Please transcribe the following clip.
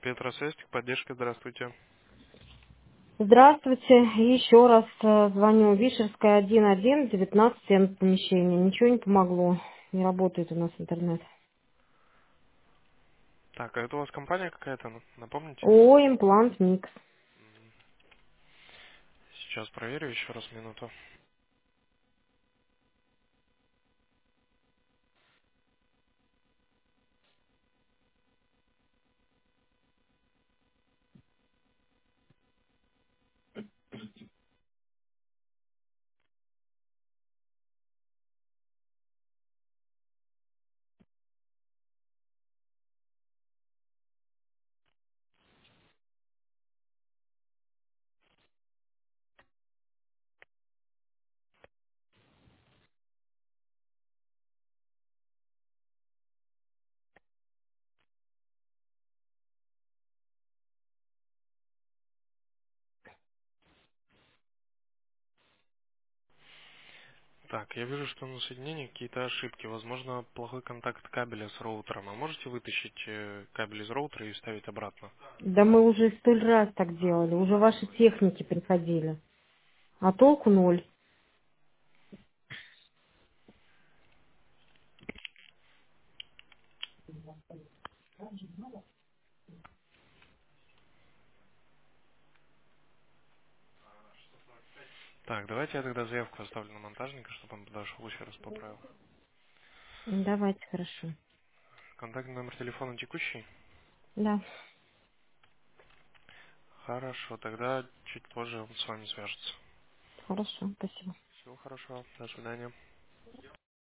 Петросвязь, поддержка, здравствуйте. Здравствуйте. Еще раз звоню. Вишерская 1-1, 19 помещение. Ничего не помогло. Не работает у нас интернет. Так, а это у вас компания какая-то, напомните? О, имплант микс. Сейчас проверю еще раз минуту. Так, я вижу, что на соединении какие-то ошибки. Возможно, плохой контакт кабеля с роутером. А можете вытащить кабель из роутера и вставить обратно? Да мы уже 100 раз так делали. Уже ваши техники приходили. А толку ноль. Так, давайте я тогда заявку оставлю на монтажника, чтобы он подошел еще раз поправил. Давайте, хорошо. Контактный номер телефона текущий? Да, Хорошо, тогда чуть позже он с вами свяжется. хорошо, спасибо. Всего хорошего, до свидания.